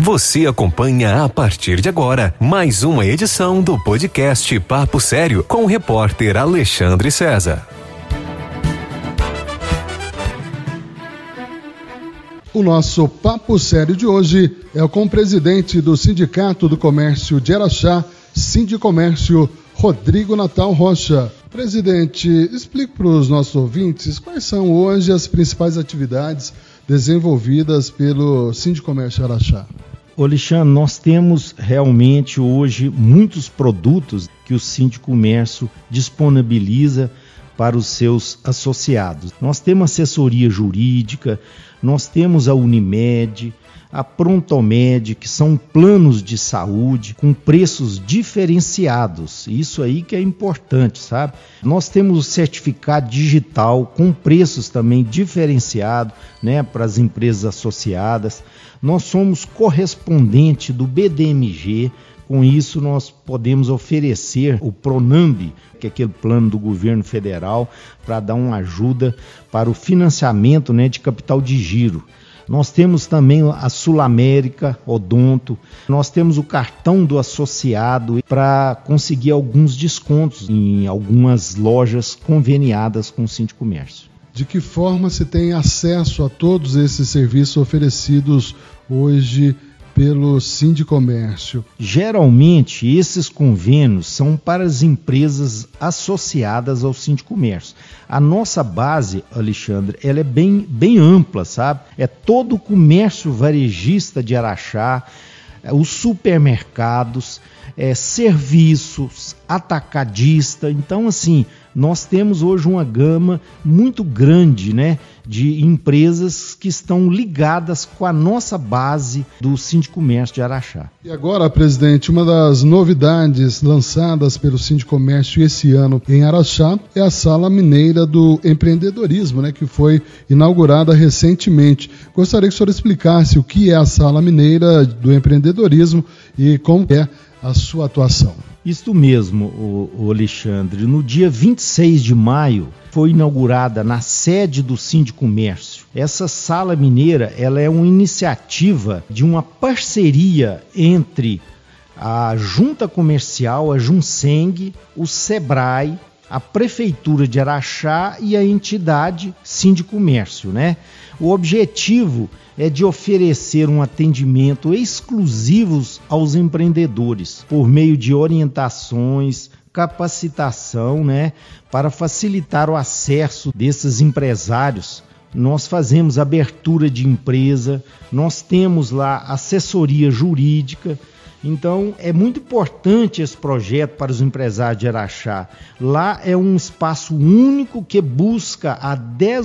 Você acompanha a partir de agora mais uma edição do podcast Papo Sério com o repórter Alexandre César. O nosso Papo Sério de hoje é com o presidente do Sindicato do Comércio de Araxá, Sindicomércio, Rodrigo Natal Rocha. Presidente, explique para os nossos ouvintes quais são hoje as principais atividades desenvolvidas pelo Sindicomércio Araxá. Alexandre, nós temos realmente hoje muitos produtos que o Sindicomércio disponibiliza para os seus associados. Nós temos assessoria jurídica, nós temos a Unimed, a Prontomed, que são planos de saúde com preços diferenciados. Isso aí que é importante, sabe? Nós temos o certificado digital com preços também diferenciados, né, para as empresas associadas. Nós somos correspondente do BDMG. Com isso, nós podemos oferecer o Pronamb, que é aquele plano do governo federal, para dar uma ajuda para o financiamento, né, de capital de giro. Nós temos também a Sul América Odonto, nós temos o cartão do associado para conseguir alguns descontos em algumas lojas conveniadas com o Sindicomércio. De que forma se tem acesso a todos esses serviços oferecidos hoje pelo Sindicomércio? Geralmente, esses convênios são para as empresas associadas ao Sindicomércio. A nossa base, Alexandre, ela é bem ampla, sabe? É todo o comércio varejista de Araxá, os supermercados, serviços, atacadista. Então, assim, nós temos hoje uma gama muito grande, né, de empresas que estão ligadas com a nossa base do Sindicomércio de Araxá. E agora, presidente, uma das novidades lançadas pelo Sindicomércio esse ano em Araxá é a Sala Mineira do Empreendedorismo, né, que foi inaugurada recentemente. Gostaria que o senhor explicasse o que é a Sala Mineira do Empreendedorismo e como é a sua atuação. Isso mesmo, o Alexandre. No dia 26 de maio foi inaugurada na sede do Sindicomércio. Essa Sala Mineira, ela é uma iniciativa de uma parceria entre a Junta Comercial, a Junseng, o Sebrae, a Prefeitura de Araxá e a entidade Sindicomércio, né? O objetivo é de oferecer um atendimento exclusivo aos empreendedores por meio de orientações, capacitação, né, para facilitar o acesso desses empresários. Nós fazemos abertura de empresa, nós temos lá assessoria jurídica. Então, é muito importante esse projeto para os empresários de Araxá. Lá é um espaço único que busca a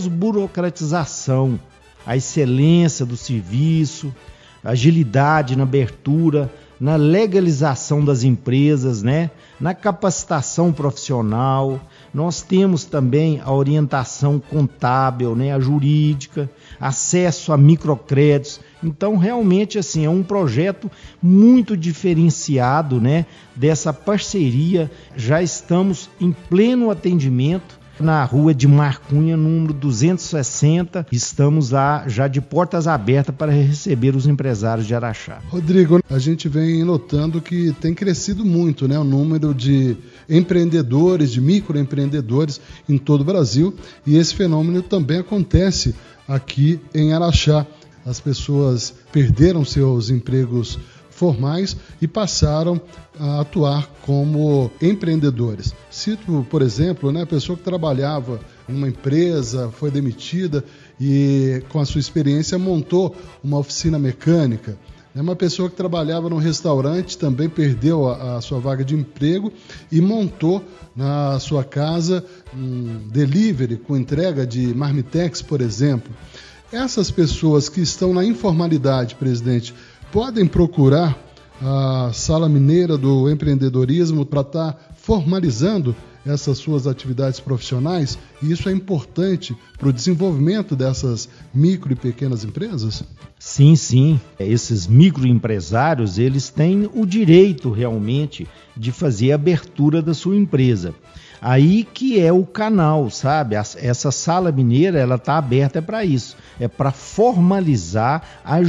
desburocratização, a excelência do serviço, agilidade na abertura, na legalização das empresas, né? Na capacitação profissional. Nós temos também a orientação contábil, né? A jurídica, acesso a microcréditos. Então, realmente, assim, é um projeto muito diferenciado, né? Dessa parceria. Já estamos em pleno atendimento na rua de Marcunha, número 260. Estamos lá já de portas abertas para receber os empresários de Araxá. Rodrigo, a gente vem notando que tem crescido muito, né, o número de empreendedores, de microempreendedores em todo o Brasil, e esse fenômeno também acontece aqui em Araxá. As pessoas perderam seus empregos formais e passaram a atuar como empreendedores. Cito, por exemplo, né, a pessoa que trabalhava em uma empresa, foi demitida e, com a sua experiência, montou uma oficina mecânica. Uma pessoa que trabalhava num restaurante também perdeu a sua vaga de emprego e montou na sua casa um delivery com entrega de marmitex, por exemplo. Essas pessoas que estão na informalidade, presidente, podem procurar a Sala Mineira do Empreendedorismo para estar formalizando essas suas atividades profissionais, e isso é importante para o desenvolvimento dessas micro e pequenas empresas? Sim, sim. Esses microempresários, eles têm o direito realmente de fazer a abertura da sua empresa. Aí que é o canal, sabe? Essa sala mineira, ela está aberta para isso. É para formalizar,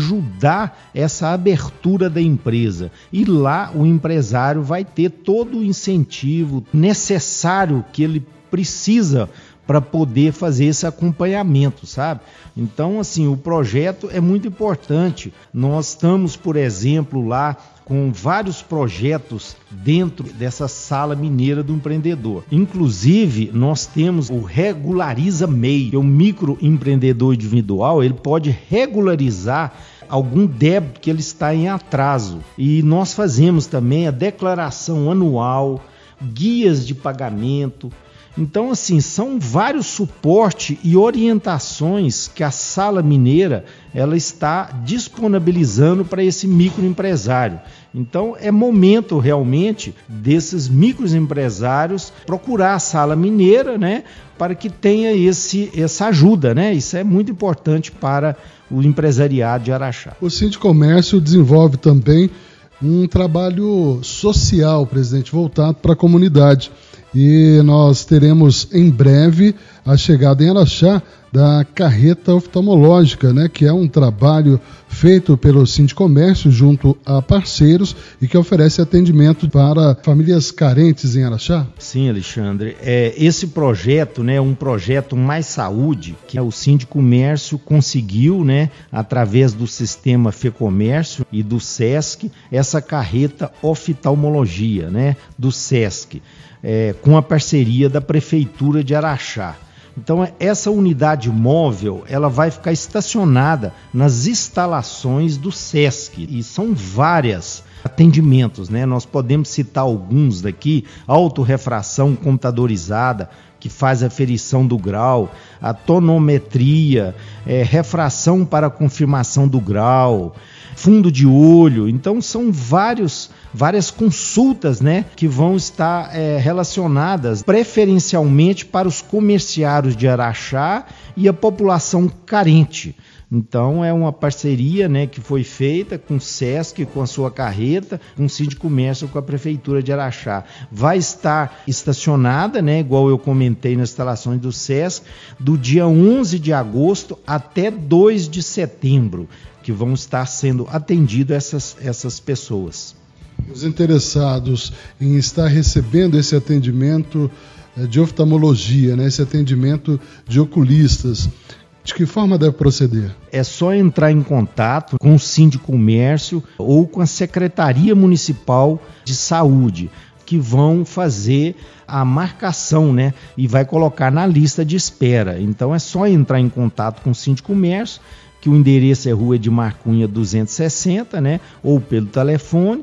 ajudar essa abertura da empresa. E lá o empresário vai ter todo o incentivo necessário que ele precisa para poder fazer esse acompanhamento, sabe? Então, assim, o projeto é muito importante. Nós estamos, por exemplo, lá com vários projetos dentro dessa sala mineira do empreendedor. Inclusive, nós temos o Regulariza MEI, que é o microempreendedor individual, ele pode regularizar algum débito que ele está em atraso. E nós fazemos também a declaração anual, guias de pagamento. Então, assim, são vários suportes e orientações que a Sala Mineira ela está disponibilizando para esse microempresário. Então, é momento realmente desses microempresários procurar a Sala Mineira, né, para que tenha essa ajuda, né? Isso é muito importante para o empresariado de Araxá. O Sindicomércio desenvolve também um trabalho social, presidente, voltado para a comunidade. E nós teremos em breve a chegada em Araxá da carreta oftalmológica, né, que é um trabalho feito pelo Sindicomércio junto a parceiros e que oferece atendimento para famílias carentes em Araxá. Sim, Alexandre. Esse projeto, né, é um projeto Mais Saúde, que o Sindicomércio conseguiu, né, através do sistema FEComércio e do SESC, essa carreta oftalmologia, né, do SESC, com a parceria da Prefeitura de Araxá. Então, essa unidade móvel, ela vai ficar estacionada nas instalações do SESC, e são vários atendimentos, né? Nós podemos citar alguns daqui: autorrefração computadorizada, que faz a aferição do grau, a tonometria, refração para confirmação do grau, fundo de olho. Então, são várias consultas, né, que vão estar relacionadas preferencialmente para os comerciários de Araxá e a população carente. Então, é uma parceria, né, que foi feita com o SESC, com a sua carreta, com o Sindicomércio, com a Prefeitura de Araxá. Vai estar estacionada, né, igual eu comentei nas instalações do SESC, do dia 11 de agosto até 2 de setembro, que vão estar sendo atendidas essas pessoas. Os interessados em estar recebendo esse atendimento de oftalmologia, né, esse atendimento de oculistas, de que forma deve proceder? É só entrar em contato com o Sindicomércio ou com a Secretaria Municipal de Saúde, que vão fazer a marcação, né, e vai colocar na lista de espera. Então é só entrar em contato com o Sindicomércio, que o endereço é Rua Edmar Cunha 260, né, ou pelo telefone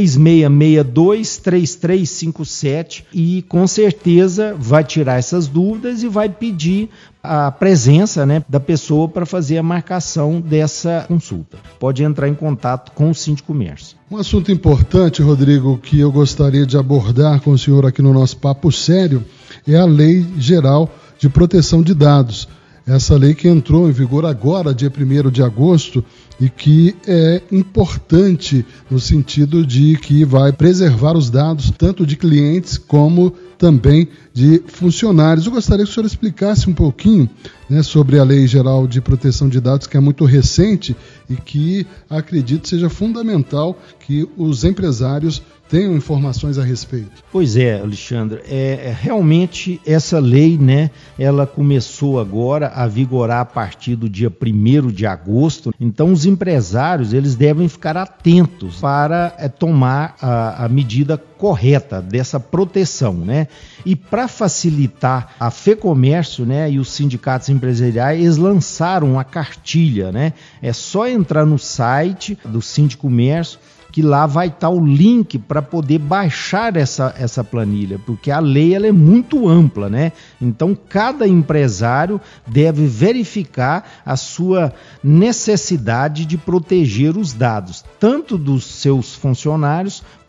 3662-3357, e com certeza vai tirar essas dúvidas e vai pedir a presença, né, da pessoa para fazer a marcação dessa consulta. Pode entrar em contato com o Sindicomércio. Um assunto importante, Rodrigo, que eu gostaria de abordar com o senhor aqui no nosso Papo Sério é a Lei Geral de Proteção de Dados. Essa lei que entrou em vigor agora, dia 1º de agosto, e que é importante no sentido de que vai preservar os dados tanto de clientes como também de funcionários. Eu gostaria que o senhor explicasse um pouquinho, né, sobre a Lei Geral de Proteção de Dados, que é muito recente e que acredito seja fundamental que os empresários tenham informações a respeito. Pois é, Alexandre, realmente essa lei, né, ela começou agora a vigorar a partir do dia 1º de agosto, então os empresários eles devem ficar atentos para tomar a medida correta dessa proteção, né? E para facilitar, a FEComércio, né, e os sindicatos empresariais, eles lançaram a cartilha, né? É só entrar no site do Sindicomércio, que lá vai estar o link para poder baixar essa planilha, porque a lei ela é muito ampla, né? Então, cada empresário deve verificar a sua necessidade de proteger os dados, tanto dos seus funcionários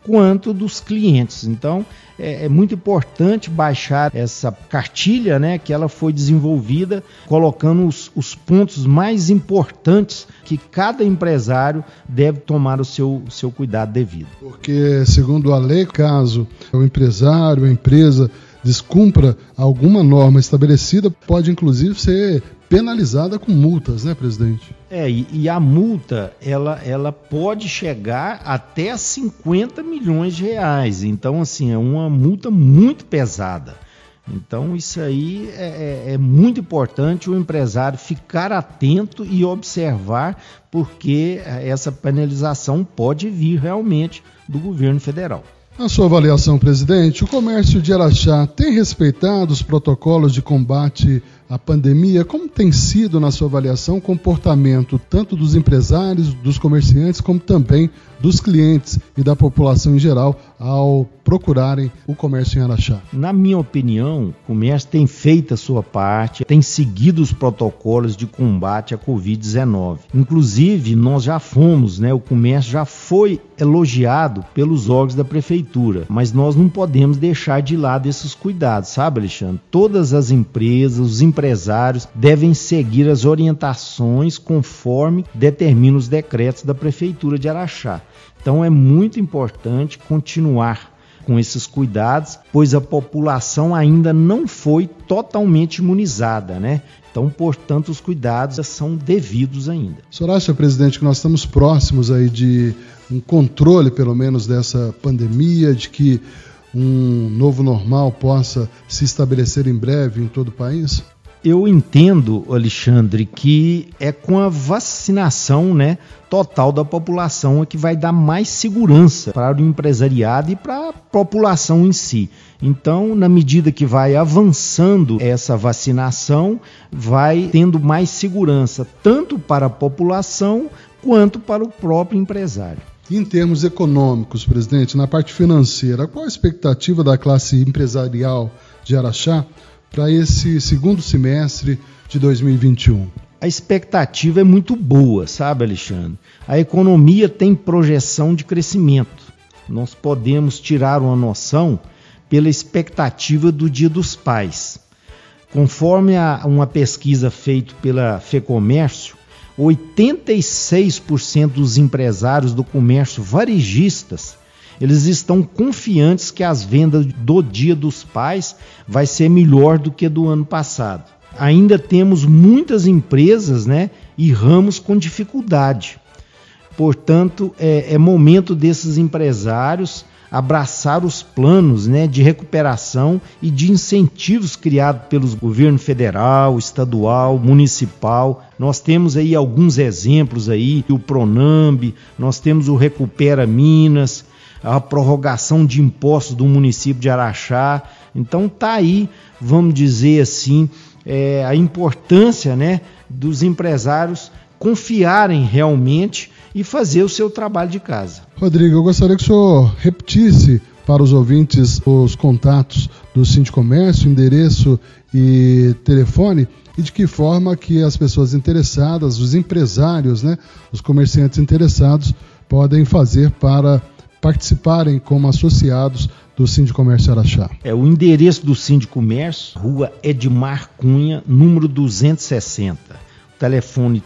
quanto dos clientes. Então, é muito importante baixar essa cartilha, né, que ela foi desenvolvida colocando os pontos mais importantes que cada empresário deve tomar o seu cuidado devido. Porque, segundo a lei, caso o empresário, a empresa descumpra alguma norma estabelecida, pode inclusive ser penalizada com multas, né, presidente? E a multa, ela pode chegar até a 50 milhões de reais. Então, assim, é uma multa muito pesada. Então, isso aí é muito importante o empresário ficar atento e observar, porque essa penalização pode vir realmente do governo federal. Na sua avaliação, presidente, o comércio de Araxá tem respeitado os protocolos de combate à pandemia? Como tem sido, na sua avaliação, o comportamento tanto dos empresários, dos comerciantes, como também dos clientes e da população em geral ao procurarem o comércio em Araxá? Na minha opinião, o comércio tem feito a sua parte, tem seguido os protocolos de combate à Covid-19. Inclusive, nós já fomos, o comércio já foi elogiado pelos órgãos da prefeitura, mas nós não podemos deixar de lado esses cuidados, sabe, Alexandre? Todas as empresas, os empresários devem seguir as orientações conforme determinam os decretos da prefeitura de Araxá. Então é muito importante continuar com esses cuidados, pois a população ainda não foi totalmente imunizada, né? Então, portanto, os cuidados são devidos ainda. O senhor acha, presidente, que nós estamos próximos aí de um controle, pelo menos, dessa pandemia, de que um novo normal possa se estabelecer em breve em todo o país? Eu entendo, Alexandre, que é com a vacinação, total da população que vai dar mais segurança para o empresariado e para a população em si. Então, na medida que vai avançando essa vacinação, vai tendo mais segurança, tanto para a população quanto para o próprio empresário. Em termos econômicos, presidente, na parte financeira, qual a expectativa da classe empresarial de Araxá para esse segundo semestre de 2021? A expectativa é muito boa, sabe, Alexandre? A economia tem projeção de crescimento. Nós podemos tirar uma noção pela expectativa do Dia dos Pais. Conforme uma pesquisa feita pela FEComércio, 86% dos empresários do comércio varejistas, eles estão confiantes que as vendas do Dia dos Pais vai ser melhor do que do ano passado. Ainda temos muitas empresas, e ramos com dificuldade. Portanto, é momento desses empresários abraçar os planos, de recuperação e de incentivos criados pelos governos federal, estadual, municipal. Nós temos aí alguns exemplos aí, o Pronamb, nós temos o Recupera Minas, a prorrogação de impostos do município de Araxá. Então tá aí, vamos dizer assim, a importância, dos empresários confiarem realmente e fazer o seu trabalho de casa. Rodrigo, eu gostaria que o senhor repetisse para os ouvintes os contatos do Sindicomércio, endereço e telefone, e de que forma que as pessoas interessadas, os empresários, os comerciantes interessados, podem fazer para participarem como associados do Sindicomércio Araxá. O endereço do Sindicomércio, Rua Edmar Cunha, número 260. Telefone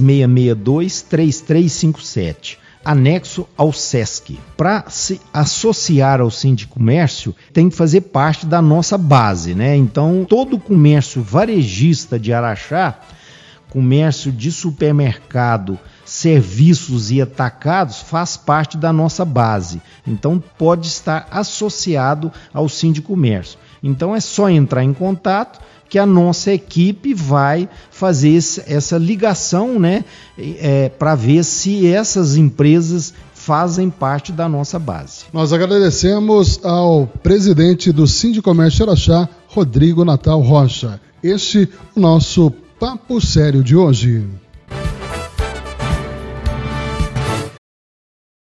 3662-3357. Anexo ao SESC. Para se associar ao Sindicomércio, tem que fazer parte da nossa base, Então, todo o comércio varejista de Araxá, comércio de supermercado, serviços e atacados, faz parte da nossa base. Então, pode estar associado ao Sindicomércio. Então, é só entrar em contato que a nossa equipe vai fazer essa ligação, para ver se essas empresas fazem parte da nossa base. Nós agradecemos ao presidente do Sindicomércio Araxá, Rodrigo Natal Rocha. Este é o nosso Papo Sério de hoje.